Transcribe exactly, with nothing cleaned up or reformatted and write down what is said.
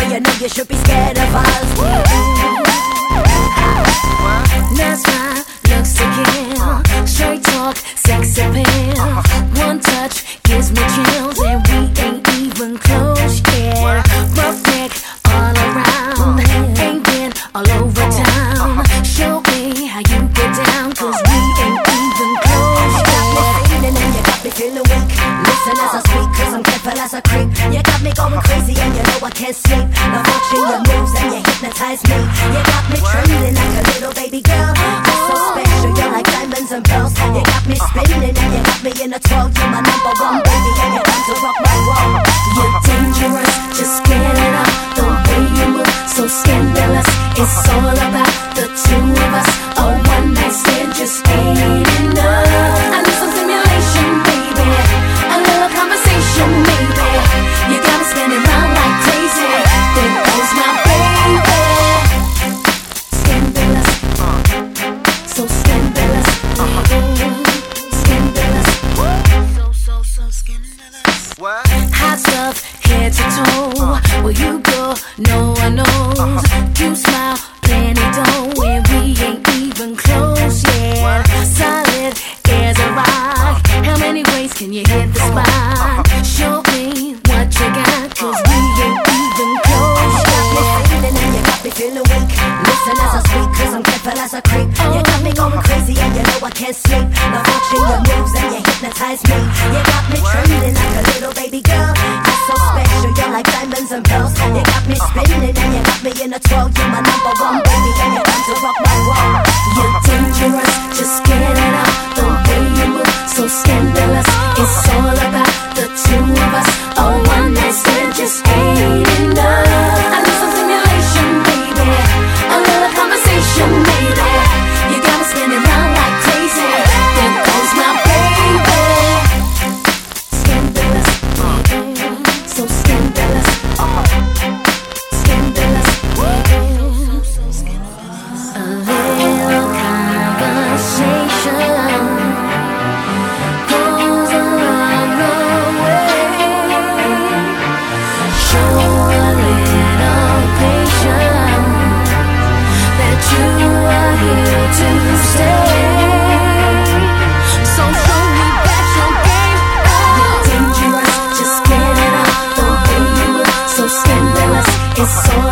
you know you should be scared of us. That's my looks to kill. Straight talk, sex appeal. One touch gives me chills, and we ain't even close yet. Rough neck all around, ain't been all over town. Show me how you get down, cause we ain't even close yet. Feeling and you got me feeling weak. Listen as I speak, cause I'm careful as a creep. You got me going crazy and you know I can't sleep. Now watching your moves and you hypnotize me. You got me trembling like a little baby girl. You're so special, you're like diamonds and pearls. You got me spinning and you got me in a twirl. You're my number one baby and you're time to rock my world. You're dangerous, just get it up. The way you move, so scandalous. It's all about the two of us. A one night stand just ain't enough. I need some stimulation, baby. A little conversation, maybe. You got me spinning round like crazy. There goes my baby. Scandalous, so scandalous, scandalous, so so so scandalous. What? Hot stuff, head to toe. Where you go, no one knows. You smile, plenty dough, and we ain't even close yet. Solid as a rock. How many ways can you hit the spot? Show me what you got, cause we ain't even close yet. You got me feeling and you got me feeling weak. Listen as I speak, cause I'm careful as a creep. You got me going crazy and you know I can't sleep. Now watching your moves and you hypnotize me. You got me trembling like a little baby girl. You're so special, you're like diamonds and pearls. You got me spinning and you got me in a twirl. You're my number one baby and you're time to rock my world. You're dangerous, just get it up. The way you move, so scandalous. It's all about the two of us. A one night stand just ain't enough. I need some stimulation, baby. A little conversation, maybe. You got me spinning round like crazy. There goes my baby. Scandalous, so scandalous, scandalous, so scandalous. A little conversation goes a long, long way. Show a little patience that you are here to stay. So show me that your game up. You're dangerous, just get it up. The way you move, so scandalous. It's all